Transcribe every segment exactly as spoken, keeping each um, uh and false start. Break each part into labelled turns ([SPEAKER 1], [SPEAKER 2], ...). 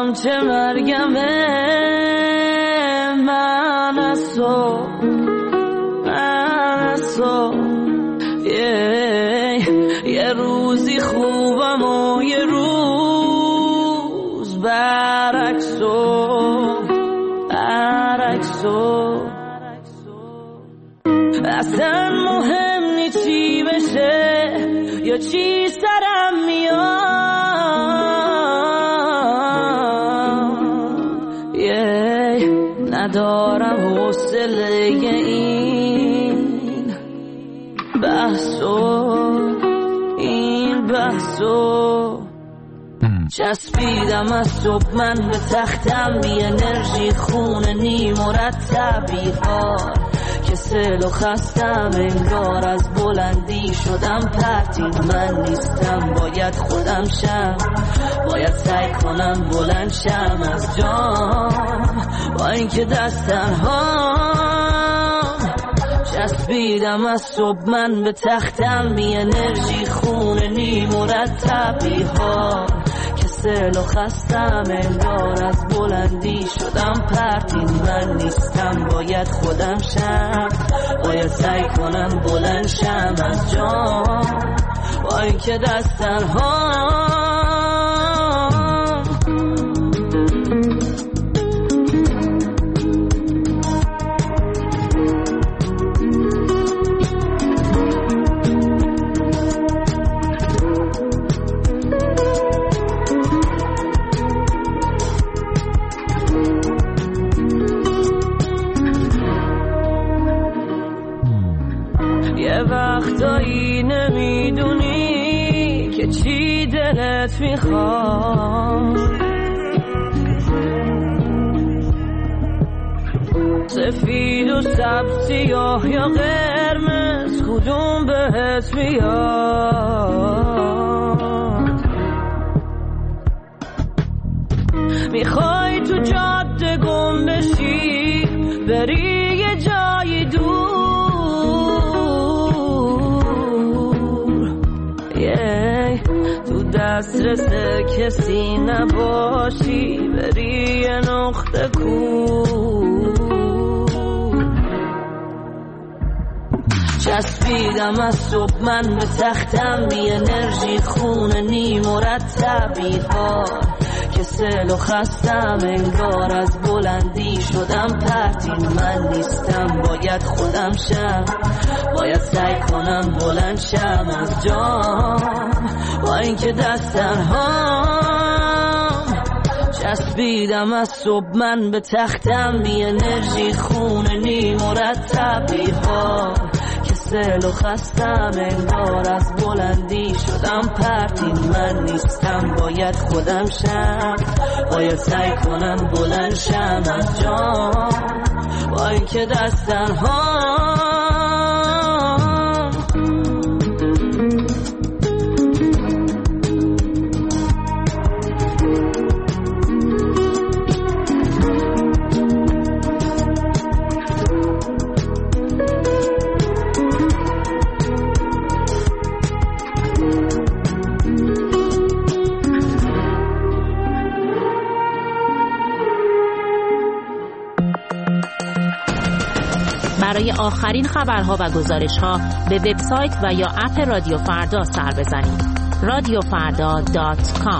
[SPEAKER 1] میخوام چه مرگمه من از تو من از تو yeah. یه روزی خوبم و یه روز برعکسو برعکسو اصلا مهم نی چی بشه یا چی سرم میاد yeah. ندارم حوصله این بحثو این بحثو چسبیدم از صبح من به تختم بی انرژی خونه نی مرتب بیخوار کسل و خستم انگار از بلندی شدم پرتین من نیستم باید خودم شم باید سعی کنم بلند شم از جام با اینکه دست تنهام چسبیدم از صبح من به تختم بی انرژی خونه نی مرتب بیخوار کسل و خستم انگار از بلندی شدم پرتین من نیستم باید خودم شم باید سعی کنم بلند شم از جام با اینکه دست تنهام وقتایی نمیدونی که چی دلت میخواد سفید و سبز سیاه یا قرمز کدوم بهت میاد میخوای تو جاده گم بشی بری یه جایی دور تو دسترس کسی نباشی بری یه نقطه کور چسبیدم از صبح من به تختم بی انرژی خونه نی مرتب بیخوار کسل و خستم انگار از بلندی شدم پرتین من نیستم باید خودم شم باید سعی کنم بلند شم از جام با اینکه دست تنهام چسبیدم از صبح من به تختم بی انرژی خونه نی مرتب بیخوار کسل و خستم انگار از بلندی شدم پرتین من نیستم باید خودم شم باید سعی کنم بلند شم از جام با اینکه دست تنهام
[SPEAKER 2] برای آخرین خبرها و گزارش‌ها به وبسایت و یا اپ رادیو فردا سر بزنید. رادیو فردا دات کام.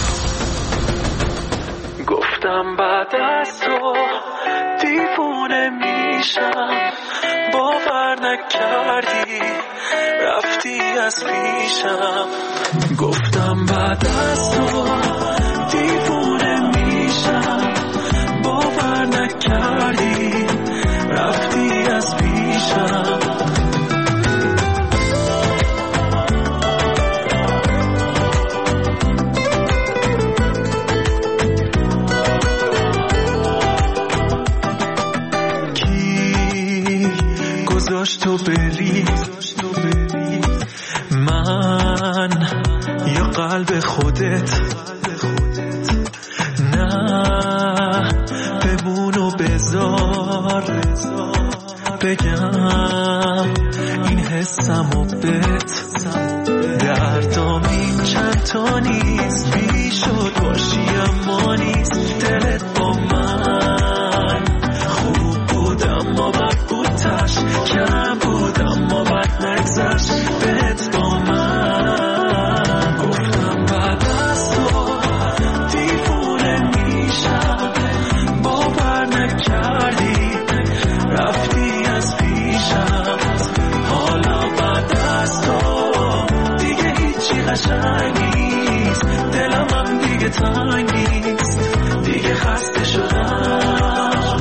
[SPEAKER 3] گفتم بعد از تو دیوونه میشم باور نکردی رفتی از پیشم گفتم بعد از تو دیوونه میشم باور نکردی رفتی از پیشم کی گذاشت تو بری من یا قلب خودت نه بمون و بذار بگم این حسم و بت دردام این چند تا نیست بی شد باشی اما نیست قشنگ نیست، دلم هم دیگه تنگ نیست، دیگه خسته شدم.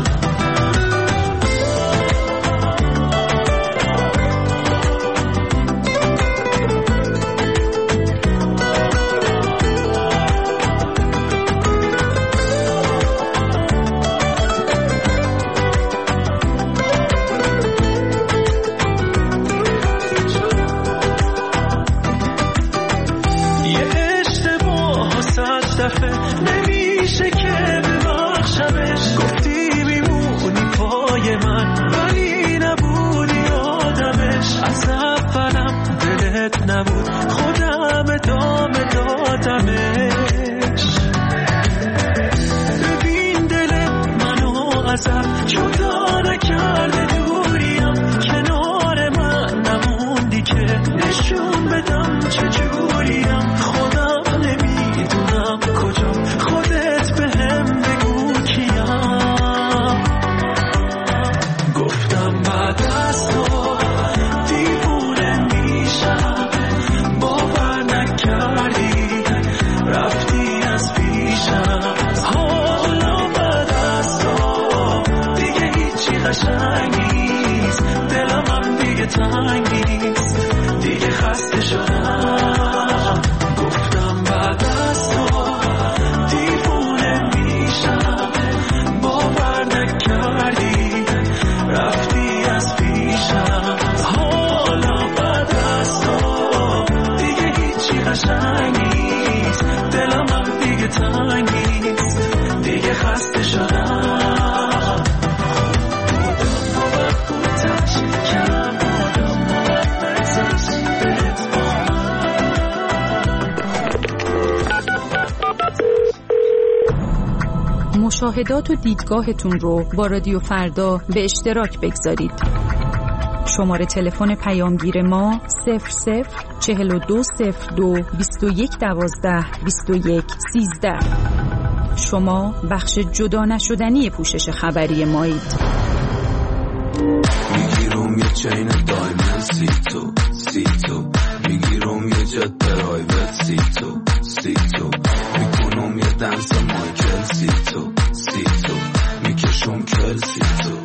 [SPEAKER 3] نمیشه که ببخشمش، گفتی میمونی پای من ولی نبودی آدمش. از اولم دلت نبود، خودم ادامه دادمش. ببین دل منو ازم جدا نکرده، دوریم کنار من نموندی که نشون بدم چجوریم. خودم نمیدونم کجا، خودت بهم بگو کیم. گفتم بعد از تو دیوونه میشم، باور نکردی رفتی از پیشم. حالا بعد از تو دیگه هیچی قشنگ نیست، دلم هم دیگه تنگ نیست، دیگه خسته شدم. گفتم بعد از تو دیوونه میشم، باور نکردی رفتی از پیشم. حالا بعد از تو دیگه هیچی قشنگ نیست، دلم هم دیگه تنگ نیست، دیگه خسته شدم. بودم نوبت بودش کم، بودم نوبت برزش بهت با
[SPEAKER 4] مشاهدات و دیدگاهتون رو با رادیو فردا به اشتراک بگذارید. شماره تلفن پیامگیر ما صفر صفر چهل و دو صفر دو بیست و یک دوازده بیست و یک سیزده. شما بخش جدا نشدنی پوشش خبری مایید.
[SPEAKER 5] میگیرم یه چین دایمن سی تو سی تو، میگیرم یه جت پرایوت سی تو سی تو، میکنم یه دنس مایکل سی تو سی تو، میکشم کل سی تو.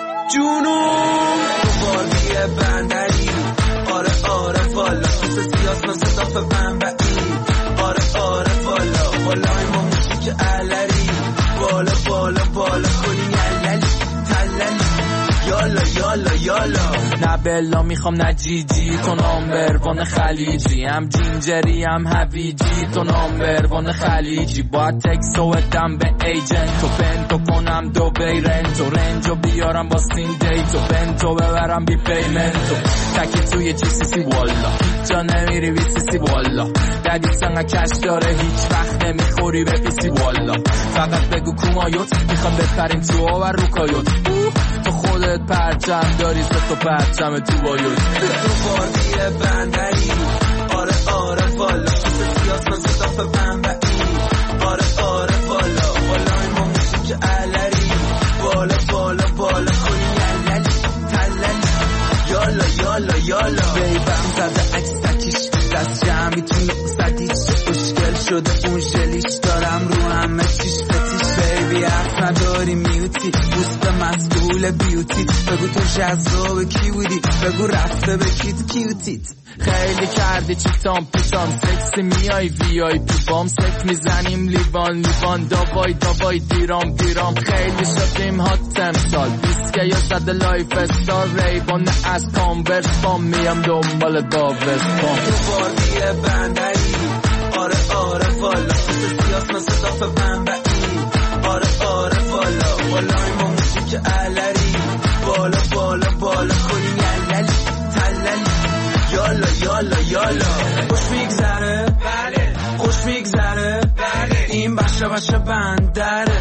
[SPEAKER 5] جونم تو باربیه بندری، آره آره والا تو سیاس مثل صاف بنبعی. آره آره والا والا ما موسیقی علری، بالا بالا بالا کنی یللی تللی، یالا یالا یالا. نه بلا میخوام نه جیجی، تو نامبر وان خلیجی، هم جینجری هم هویجی، تو نامبر وان خلیجی. باید تکسو ادم به ایجنت، تو بنتو کنم دو بیرنتو، رنجو بیارم با سین دیتو، بنتو ببرم بی پیمنتو. تکی توی جی سی سی والا جا نمیری بی سی سی والا، ددی سنگا کش داره هیچ وقت نمیخوری به پیسی والا. فقط بگو کومایوت میخوام بپریم تو و روکایوت، تو خودت پرچم داری سه تا پرچم تو بایوت. تو باربیه بندری، آره آره والا تو سیاس مثل صاف بنبعی. آره آره والا والا ما موسیقی علری، بالا بالا بالا کنی یللی تللی، یالا یالا یالا. بیبم زده عکس تکیش، دست جمعی تو نقصدیش، اشکل شده اون ژلیش، دارم رو همه چیش فتیش. بیبی حرف نداری میوتی، دوست مسئول بیوتی، بگو تو جذاب کی بودی، بگو رفته به کیت کیوتیت. خیلی کردی چیتام پیتام سکسی، میای وی آی پی بام سک میزنیم لیوان لیوان، داوای داوای دیرام دیرام. خیلی شدیم هات تمثال بیسکه یا زده لایف استار، ریبان از کانورس بام میام دنبال داوست بام. تو باربیه بندری، آره آره والا تو سیاس مثل صاف بنبعی. آره آره والا والا ما موسیقی علری، بالا بالا بالا کنی یللی تللی، یالا یالا یالا. خوش میگذره بله، خوش میگذره بله، این بچه بچه بندره.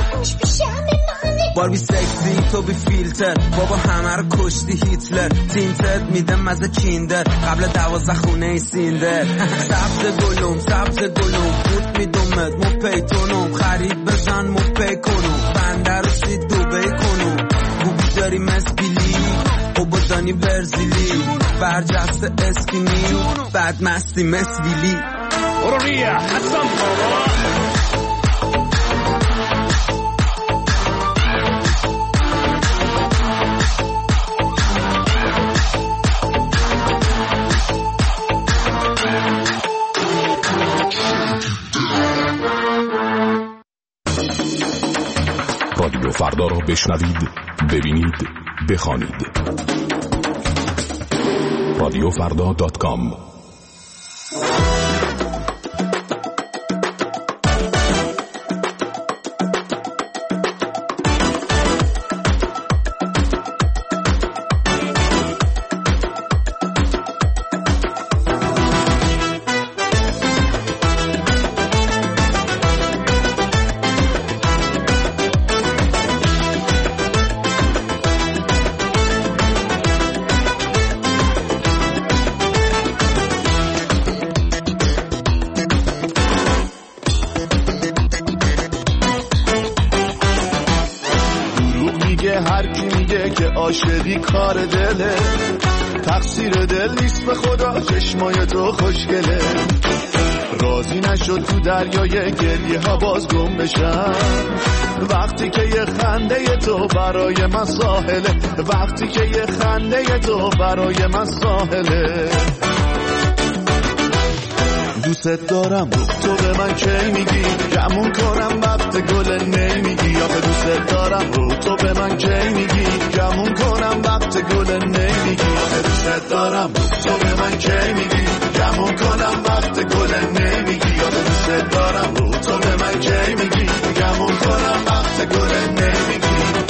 [SPEAKER 5] باربی سکسی تو بی فیلتر، بابا همه رو کشتی هیتلر. تینتت میدم مزه کیندر، قبل دوازده خونه ای سیندر. سبز گلوم سبز گلوم، بود میدومت مو پیتونم، خرید بزن مو پی کنم، بنده رو سی دوبه کنم. بوبی داری مسپیلی، او بزنی برزیلی، برجسته اسکینی بعد مستی مسویلی
[SPEAKER 6] اوروریا حسن بابا
[SPEAKER 7] رادیو فردا را بشنوید، ببینید، بخوانید. رادیو فردا دات کام.
[SPEAKER 8] عاشقی کار دله، تقصیر دل نیست به خدا، چشمای تو خوشگله. راضی نشد تو دریای گریه ها باز گم بشم، وقتی که یه خنده تو برای من ساحله، وقتی که یه خنده تو برای من ساحله. دوست دارم تو به من کی میگی، گمون کنم وقت گل نمیگی. آخه دوست دارم تو به من کی میگی، گمون کنم وقت گل نمیگی. آخه دوست دارم تو به من کی میگی، گمون کنم وقت گل نمیگی. آخه دوست دارم تو به من کی میگی، گمون کنم وقت گل نمیگی.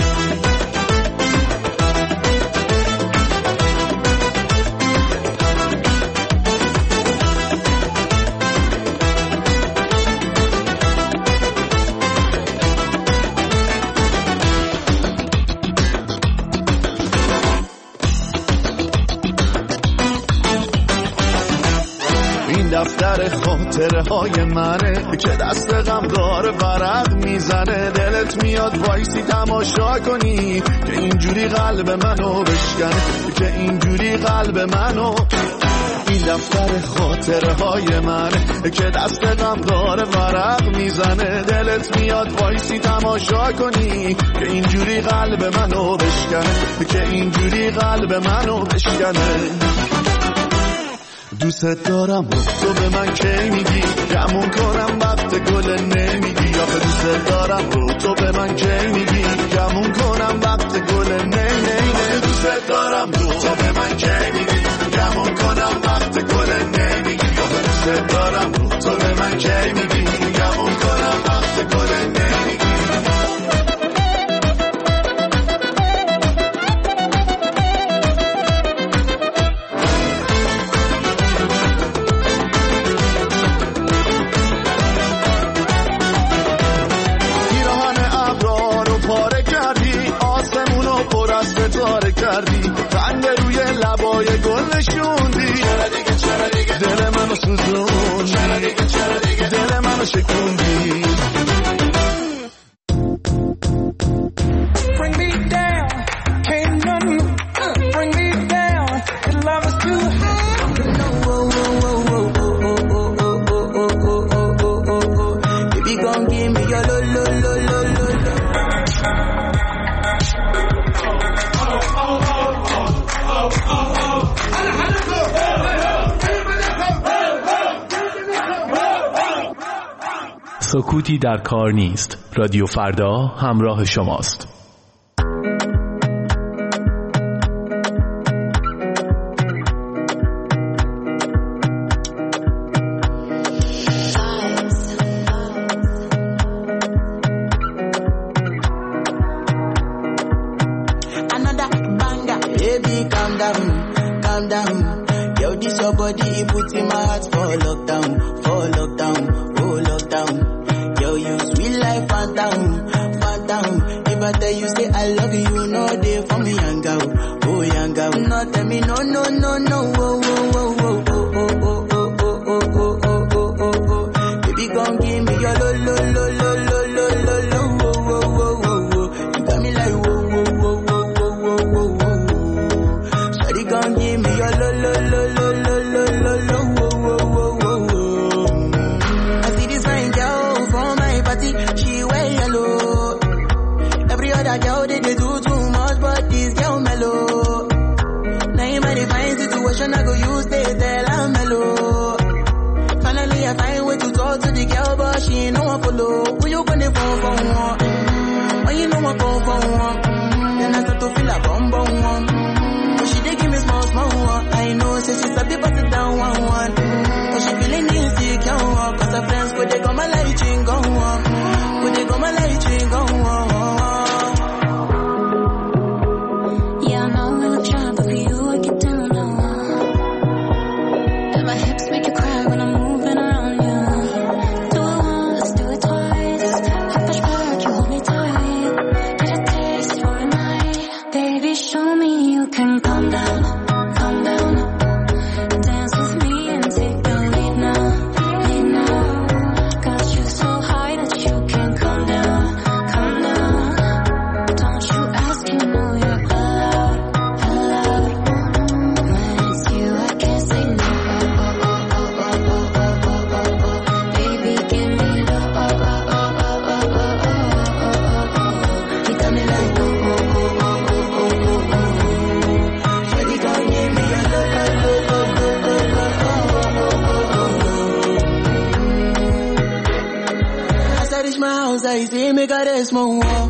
[SPEAKER 8] دفتر خاطره های منه که دست غم داره ورق میزنه. دلت میاد وایسی تماشا کنی که اینجوری قلب منو بشکنه، که اینجوری قلب منو. این دفتر خاطره های منه که دست غم داره ورق میزنه. دلت میاد وایسی تماشا کنی که اینجوری قلب منو بشکنه، که اینجوری قلب منو بشکنه. دوست دارم تو به من کی میگی، گمون کنم وقت گل نمیگی. آخه دوست دارم تو به من کی میگی، گمون کنم وقت گل نمی نمی. دوست دارم تو به من کی میگی، گمون کنم وقت گل نمیگی. آخه دوست دارم تو به من کی میگی، گمون کنم وقت گل نمیگی. رنگ روی لبای گل نشوندی، دل منو سوزوندی، دل منو شکوندی.
[SPEAKER 9] Bring me down, can't nothing bring me down. Your love is too high. Baby, gon' give me your lo lo lo lo lo lo.
[SPEAKER 10] سکوتی در کار نیست. رادیو فردا همراه شماست.
[SPEAKER 9] Another banger, baby, calm down, calm down. Yo, this your body, it puts in my heart for lockdown, for lockdown, oh lockdown. Yo, you sweet life, phantom, phantom. If I tell you say I love you, you know they for me, young girl, oh young girl. No, tell me no, no, no, no, oh, oh, oh, oh, oh, oh, oh, oh, oh, oh, oh, oh, oh, oh. Baby, gon' give me your lo, lo, lo, lo, lo, lo, lo, lo, oh, oh, oh, oh, oh. You got me like whoa, whoa, whoa, whoa, whoa, whoa, whoa, whoa. Shawty gon' give me your lo, lo. I find way to talk to the girl, but she ain't no one follow. Who you gonna phone for one? When you know I go for one, then I start to feel a bum bum one. But she dey give me small small one. I know, say she's a bit pass it down one one. But she feeling insecure, cause her friends could they come my light ring go on. Could they come my light ring go on.
[SPEAKER 11] Yeah, I know I look shy, but for you I get down low. And my hips make you cry when I'm moving around you. Do it once, do it twice. I push back, you hold me tight. Get a taste for a night. Baby, show me you can calm down, calm down. Dance with me and take the lead now, lead now. Got you so high that you can't calm down, calm down. Don't you ask, you know you're allowed, allowed. When it's you, I can't say no. Oh, oh, oh, oh, oh, oh, oh, oh, oh. Baby, give me the oh, oh, oh, oh, oh, oh, oh, oh, oh, oh. You got me like oh, oh, oh, oh, oh, oh, oh, oh. Shawty gon' give me a lo, lo, lo, lo, lo, lo, lo, oh, oh, oh, oh. As I reach my house, I see me got a small wall.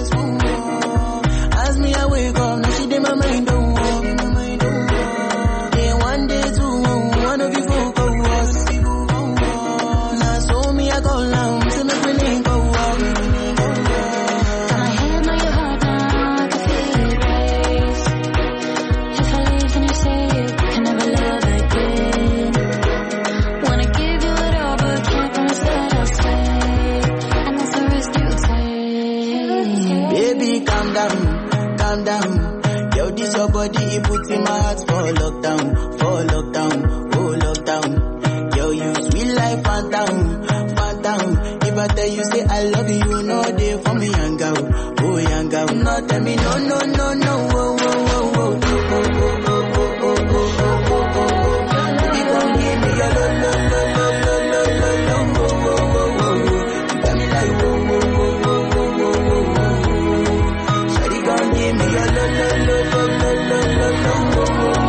[SPEAKER 11] As me I wake up, now she did my mind don't walk. Day one, day two, one of you folk go us. Now so me I go down, so make me link go up. Got my hand on your heart now, I can feel it race. If I leave, then you say you can never love again. Wanna give you it all, but can't promise that I'll stay. And that's the risk you take.
[SPEAKER 9] Baby, calm down, calm down. Yo, this your body, it puts in my heart for lockdown, for lockdown, oh lockdown. Yo, you sweet life, phantom, phantom. If I tell you say I love you, you know they for me young girl, oh young girl. No, tell me no, no, no, no, oh, oh, oh, oh, oh, oh, oh, oh, oh, oh, oh, oh, oh, oh. Baby, come give me a lo, lo, lo, lo, lo, lo, lo, lo, oh, oh, oh, oh. You got me like oh, oh, oh, oh, oh, oh, oh, oh. Shawty gon' give me a lo, lo, lo, lo, lo, lo, lo, lo, oh, oh, oh, oh, oh.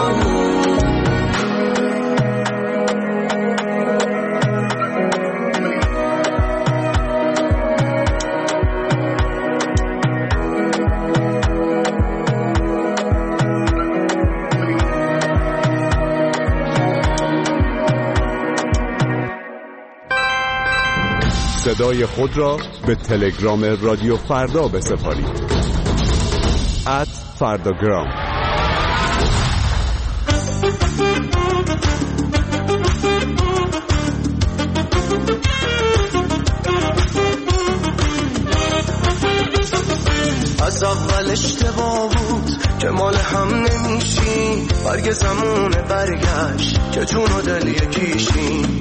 [SPEAKER 12] صدای خود را به تلگرام رادیو فردا بسپارید. ات فرداگرام.
[SPEAKER 13] از اول اشتباه بود که مال هم نمیشیم، برگ زمونه برگشت که جون و دل یکیشیم.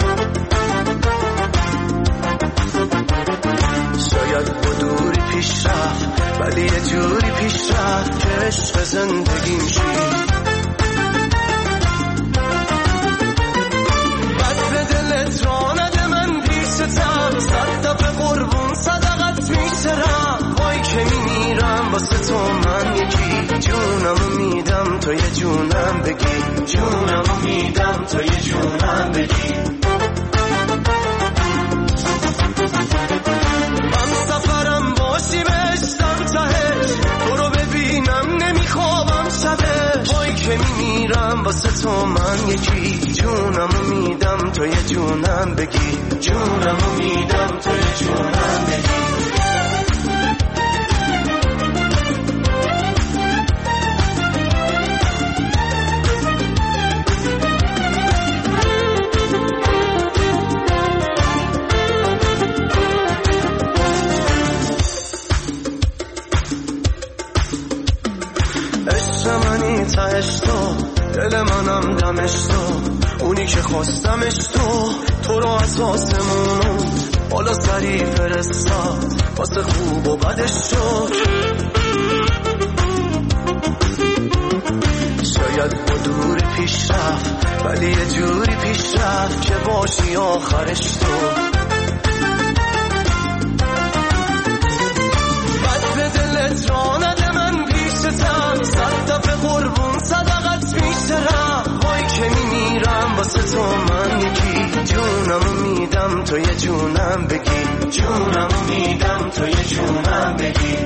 [SPEAKER 13] شاید با دوری پیش رفت، ولی یه جوری پیش رفت که عشق زندگیم شید. بد به دلت را نده من پیشتم، صد دفعه قربون صدقت میشرم. وای که میمیرم واسه تو من یکی، جونمو میدم تو یه جونم بگی، جونمو میدم تو یه جونم بگی. که میمیرم واسه تو من یکی، جونمو میدم تو یه جونم بگی، جونمو میدم تو یه جونم بگی. تهش تو، دل منم دمش تو، اونی که خواستمش تو، تو رو از آسمونو بالا سری فرستاد، واسه خوب و بدش شد. شاید با دوری پیش رفت، ولی یه جوری پیش رفت که باشی آخرش تو. بد به دلت را نده من پیشتم، صد دفعه قربون صدقت میشرم. وای که میمیرم واسه تو من یکی، جونمو تو یه جونم بگی، جونمو میدم تو یه جونم بگی.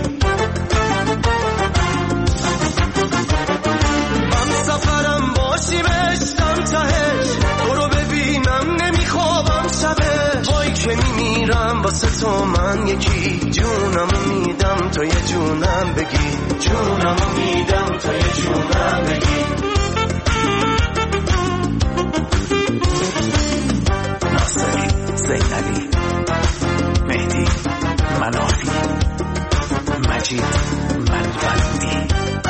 [SPEAKER 13] من سفرم باشی بشتم تهش، تو رو ببینم نمیخوابم شبش. وای که میمیرم واسه تو من یکی، جونمو میدم تو یه جونم بگی، جونمو میدم تو یه جونم بگی. ناصری، زینبی، مهدی، منافی، مجید، منفردی.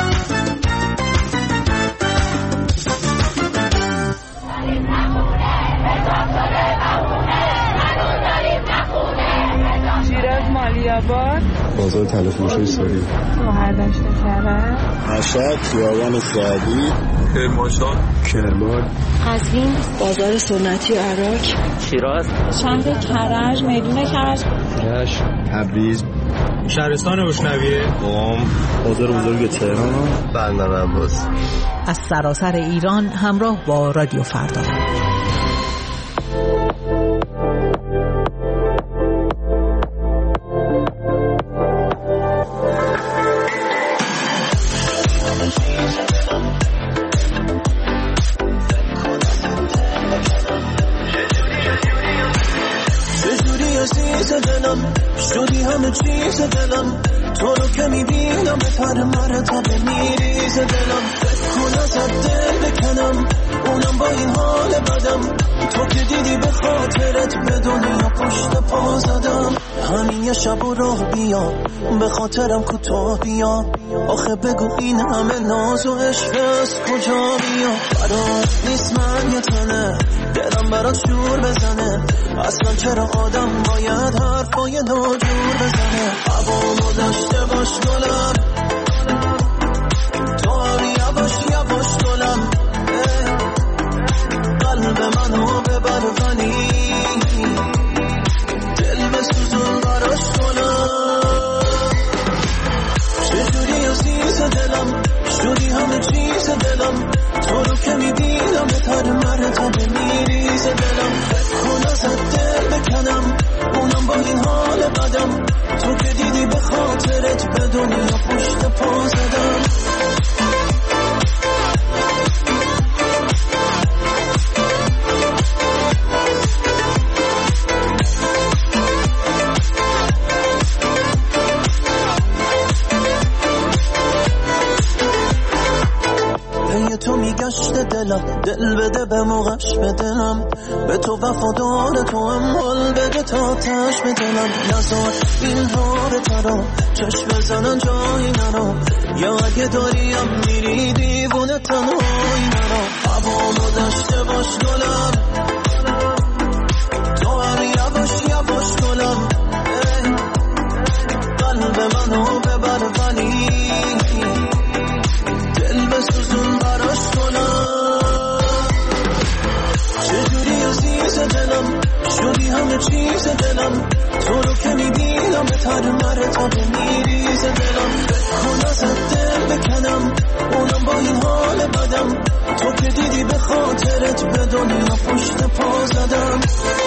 [SPEAKER 14] شیراز مالیاباد،
[SPEAKER 15] بازار تلفروشی سوری،
[SPEAKER 14] سوهر دشت کرد،
[SPEAKER 15] مشهد خیابان سعدی،
[SPEAKER 16] کرمانشاه،
[SPEAKER 15] کرمان،
[SPEAKER 14] قزوین بازار سنتی عراق،
[SPEAKER 16] شیراز،
[SPEAKER 14] شهر کرج، میدون کرج،
[SPEAKER 15] رشت، تبریز،
[SPEAKER 16] شهرستان اشنویه،
[SPEAKER 15] قم، بازار بزرگ تهران،
[SPEAKER 16] بندر عباس.
[SPEAKER 17] از سراسر ایران همراه با رادیو فردا.
[SPEAKER 13] شدی همه چیز دلم، تو رو که میبینم به پر مرتبه میریز دلم. فکر کن ازت دل بکنم، اونم با این حال بدم. تو که دیدی به خاطرت به دنیا پشت پا زدم. همین یه شب و راه بیا، به خاطرم کوتاه بیا. آخه بگو این همه ناز و عشق از کجا بیا. برات نیست من یه تنه، دلم برات شور بزنه. اصلا چرا آدم باید حرفای ناجور بزنه. هوامو داشته باش گلم، تو هم یواش یواش گلم. قلب منو ببر ولی دل بسوزون براش گلم. چجوری عزیز دلم، شدی همه چیز دلم. تو رو که میبینم به پر مرتبه میریز دلم. فکر کن ازت دل بکنم، اونم با این حال بدم. تو که دیدی به خاطرت به دنیا پشت پا زدم. تو میگشت دلم، دل بده به موقعش بدلم. به تو وفادار تو هم حال بده تا تش بدلم. نزار این هار ترا چشم بزنن جایی نرا، یا اگه داریم میری دیوونه تنهایی نرا. هوامو داشته باش گلم، تو هم یواش یواش گلم. قلب منو ببر ولی دل بسوزون براش کنم. چجوری عزیز دلم، شدی همه چیز دلم. تو رو که میبینم به پر مرتبه میریز دلم. فکر کن ازت دل بکنم، اونم با این حال بدم. تو که دیدی به خاطرت به دنیا پشت پا زدم.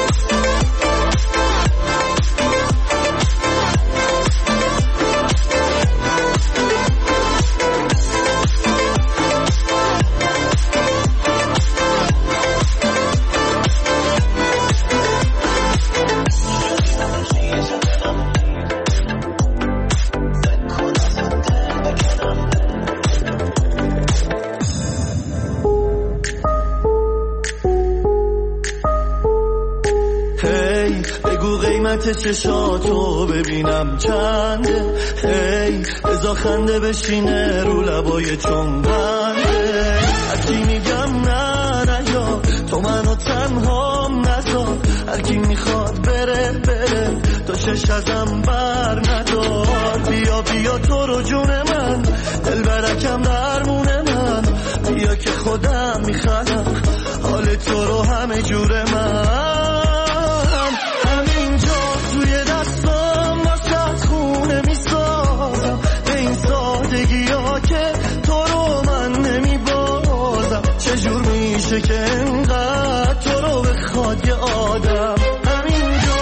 [SPEAKER 13] چشاتو ببینم چنده، هی ازا خنده بشینه رو لبای چون بنده. هرکی میگم نه نه یا تو منو تنها نذار. هرکی میخواد بره بره تو شش ازم بر ندار. بیا بیا تو رو جون من، دل برکم درمون من. بیا که خودم میخوام حال تو رو همه جور من. چجور میشه که انقدر تو رو بخواد یه آدم. همینجا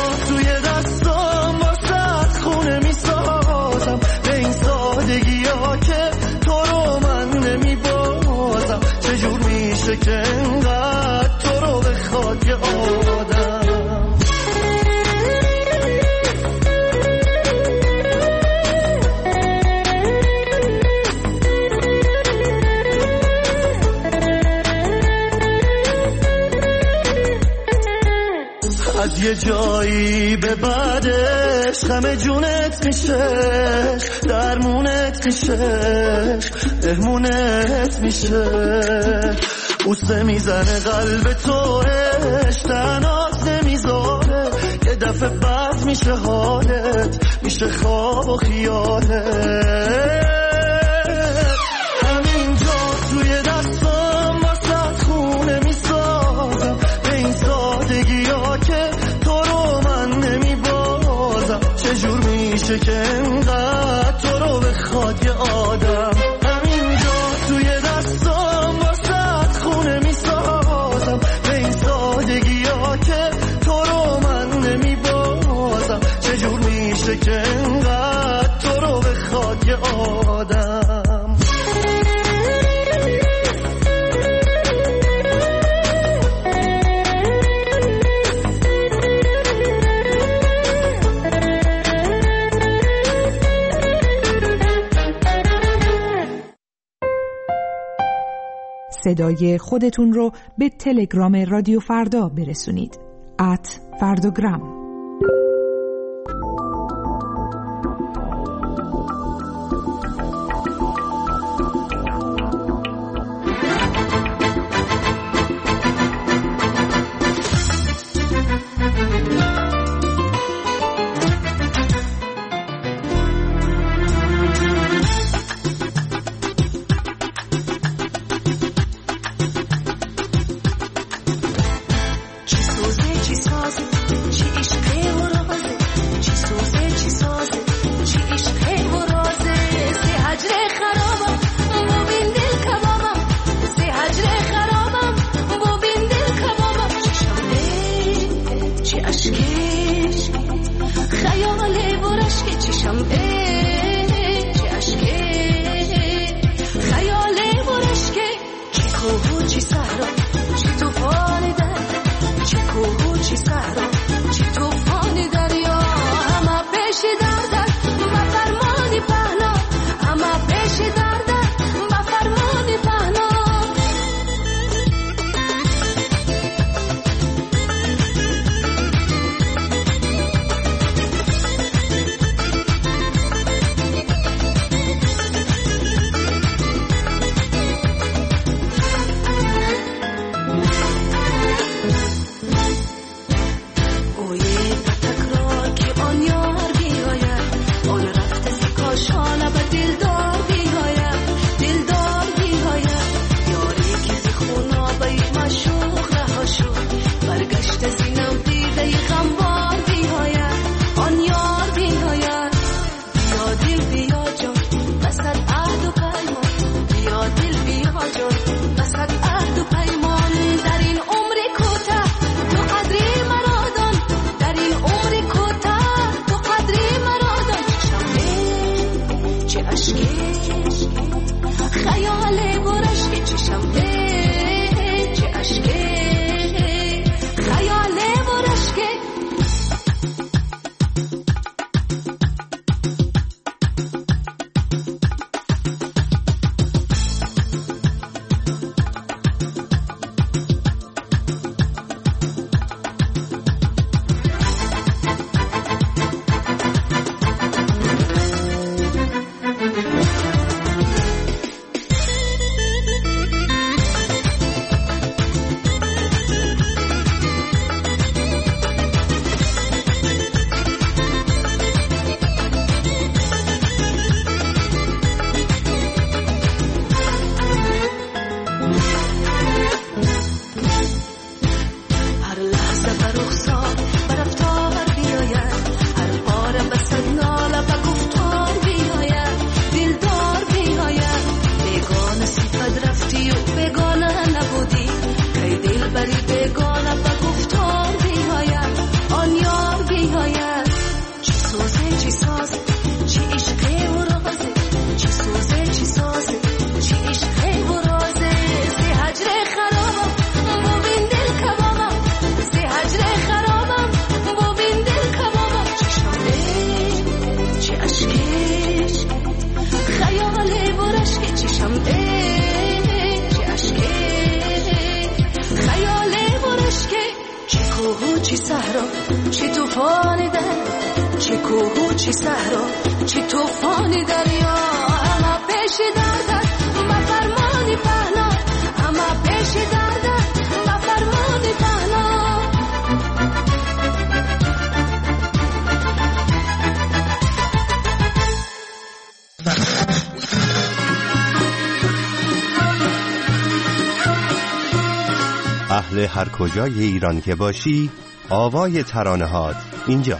[SPEAKER 8] از یه جایی به بعدش غم جونت میشه، درمونت میشه، مهمونت میشه. بوسه میزنه قلب توش، تنات نمیذاره، یه دفعه بد میشه حالت، میشه خواب و خیالت. همینجا توی دستم واسه خونه میسازم، به این سادگی ها که تو رو من نمیبازم. چجور میشه که انقدر تو رو بخواد یه آدم. همینجا توی دستم واسه خونه میسازم، به این سادگی ها که تو رو من نمیبازم. چجور میشه که انقدر تو رو بخواد یه آدم.
[SPEAKER 4] صدای خودتون رو به تلگرام رادیو فردا برسونید. ات فردوگرام.
[SPEAKER 11] در این عمر کوتاه تو قدری مرا دان، در
[SPEAKER 1] چی صحرا چی طوفانی در، چی کوه چی صحرا چی طوفانی دریا. اما پیش دردت ما فرمانی پهنا، اما پیش دردت ما فرمانی پهنا.
[SPEAKER 18] اهل هر کجای ایران که باشی، آوای ترانه‌هات اینجا.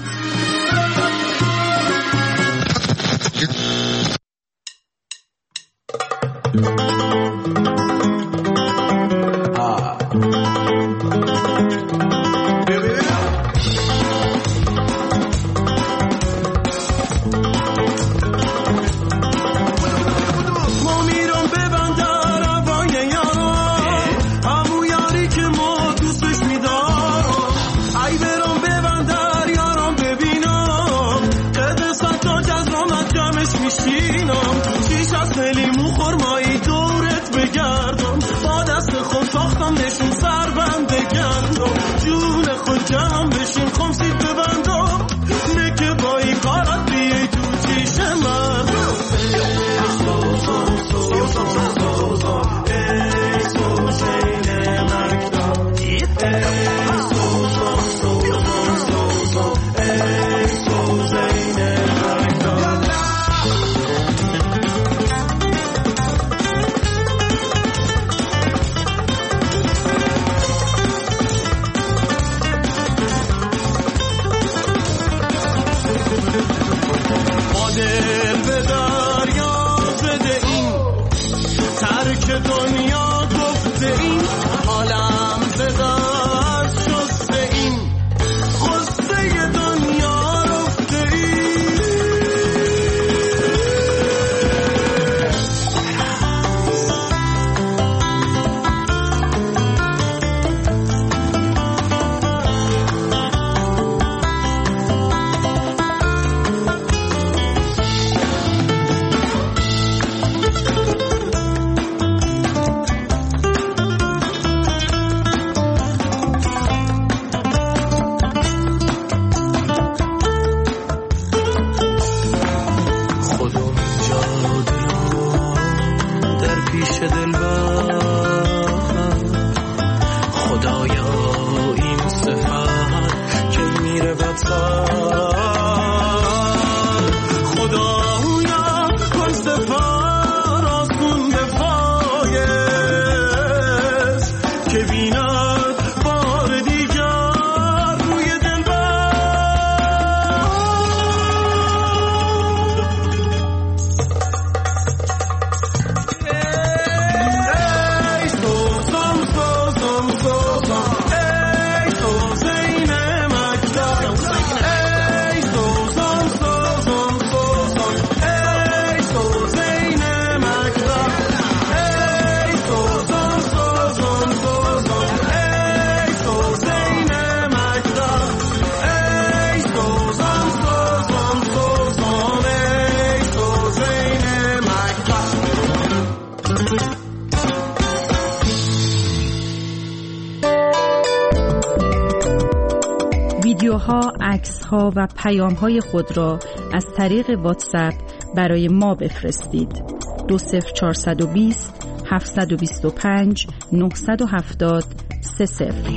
[SPEAKER 4] ویدیوها، عکس‌ها و پیام‌های خود را از طریق واتساپ برای ما بفرستید. دو صفر چهارصد و بیست هفتصد و بیست و پنج نهصد و هفتاد سه صفر.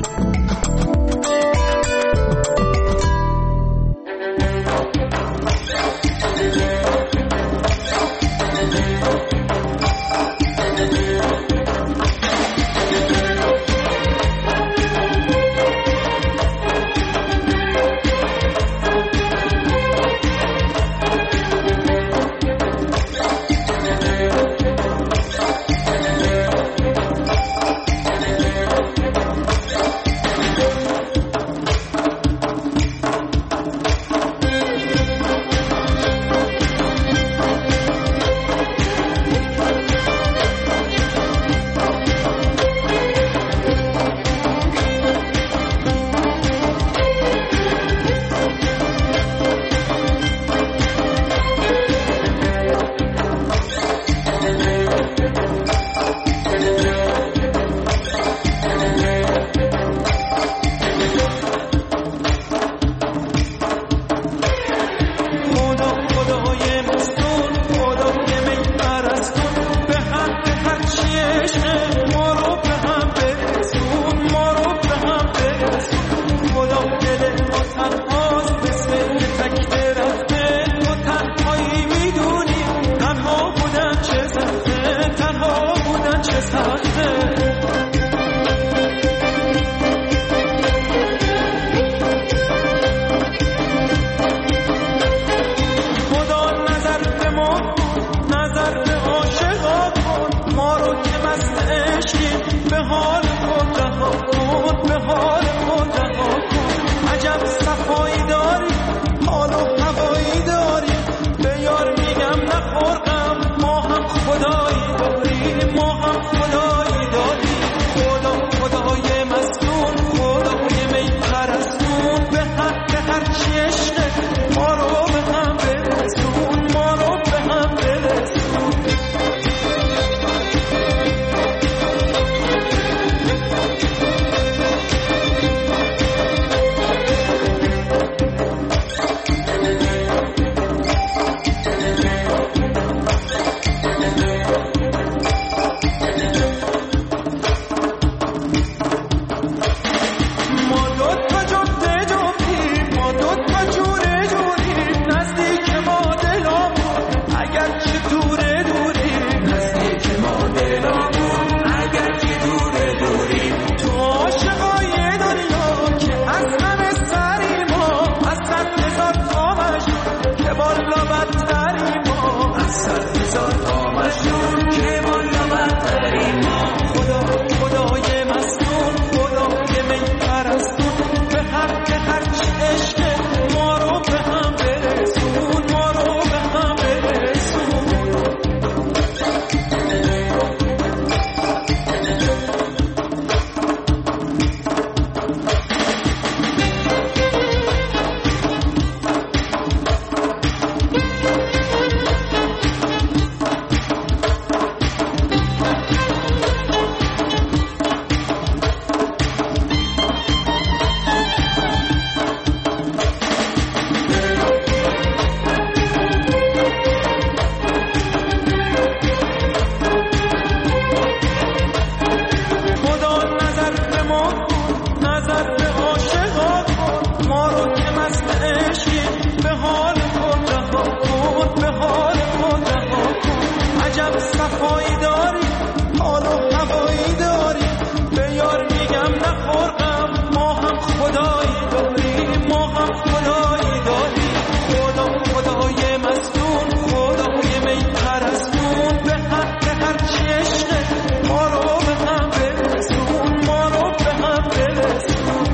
[SPEAKER 13] عجب صفایی داری حال و هوایی داری به یار میگم نخور غم ما هم خدایی داریم ما هم خدایی داریم خدا خدای مستون خدای می پرستون به حق هر چی عشقه ما رو به هم برسون ما رو به هم برسون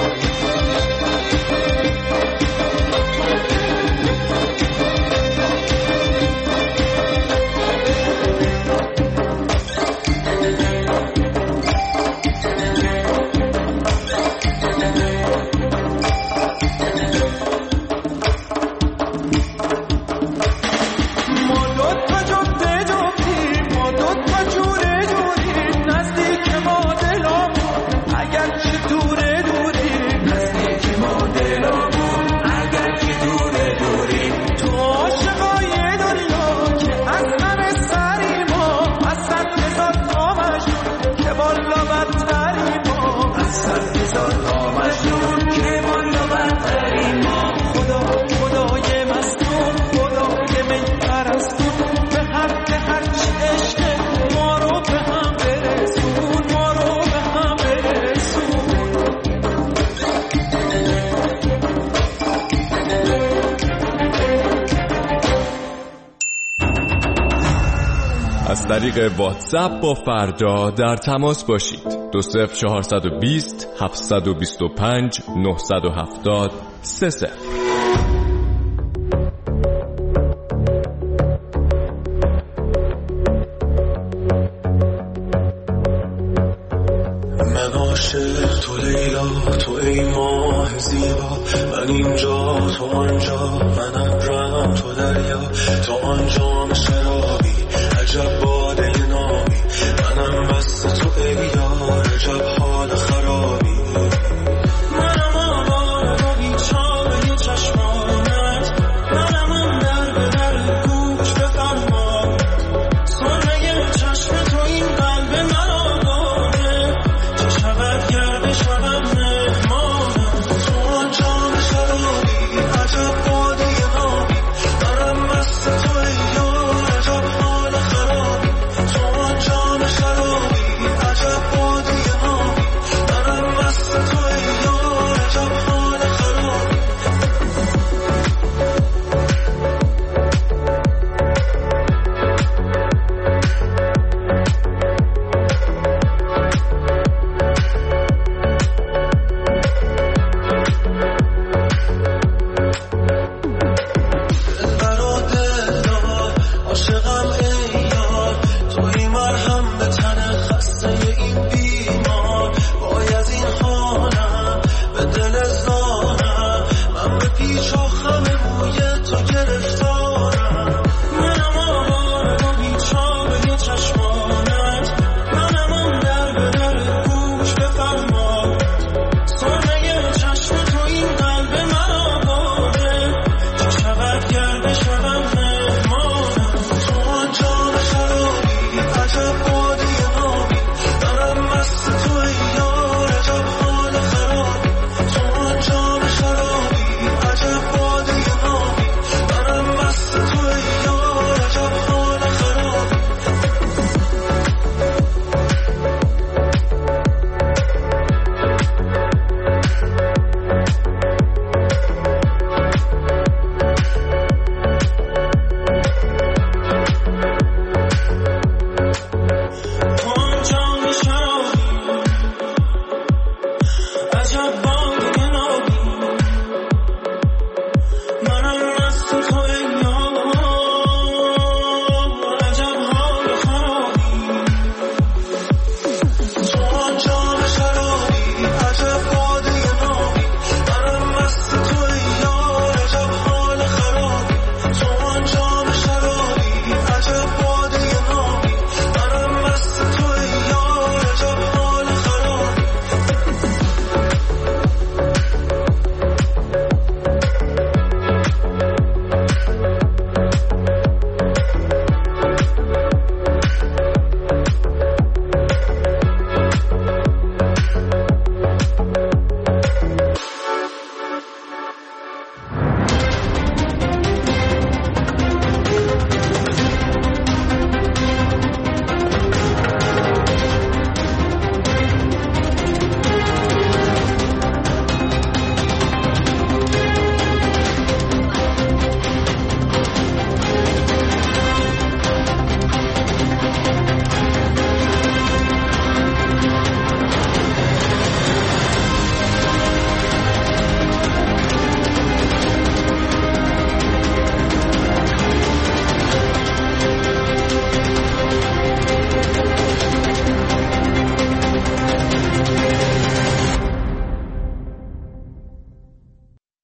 [SPEAKER 19] از طریق واتساپ با فردا در تماس باشید. دو صفر چهارصد و بیست هفتصد و بیست و پنج نهصد و هفتاد سه صفر.
[SPEAKER 3] من عاشق تو لیلا تو ای ماه زیبا من اینجا تو آنجا من ابرم تو دریا تو آنجا مشرم